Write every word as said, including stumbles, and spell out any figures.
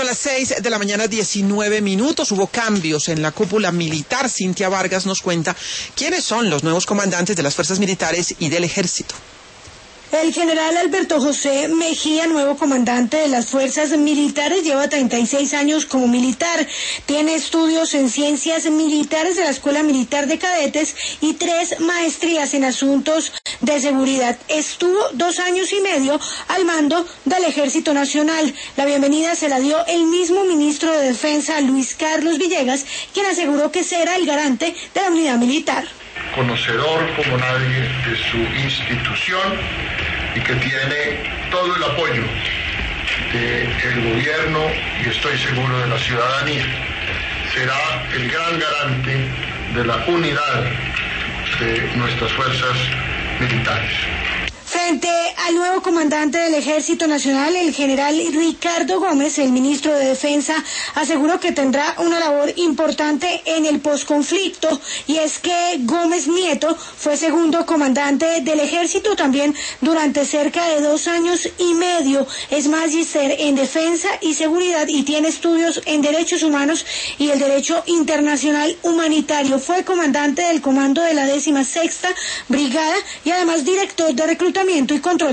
Son las seis de la mañana, diecinueve minutos. Hubo cambios en la cúpula militar. Cintia Vargas nos cuenta quiénes son los nuevos comandantes de las fuerzas militares y del ejército. El general Alberto José Mejía, nuevo comandante de las fuerzas militares, lleva treinta y seis años como militar. Tiene estudios en ciencias militares de la Escuela Militar de Cadetes y tres maestrías en asuntos de seguridad. Estuvo dos años y medio al mando del Ejército Nacional. La bienvenida se la dio el mismo ministro de Defensa, Luis Carlos Villegas, quien aseguró que será el garante de la unidad militar. Conocedor como nadie de su institución y que tiene todo el apoyo del gobierno y estoy seguro de la ciudadanía. Será el gran garante de la unidad de nuestras fuerzas militares. Frente al nuevo comandante del Ejército Nacional, el general Ricardo Gómez, el ministro de Defensa, aseguró que tendrá una labor importante en el posconflicto, y es que Gómez Nieto fue segundo comandante del Ejército también durante cerca de dos años y medio. Es magíster en Defensa y Seguridad y tiene estudios en Derechos Humanos y el Derecho Internacional Humanitario. Fue comandante del comando de la décima sexta Brigada y además director de reclutamiento y control